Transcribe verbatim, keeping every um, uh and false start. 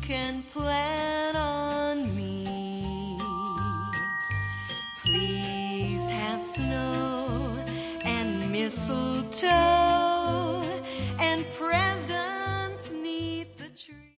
can plan on me. Please have snow and mistletoe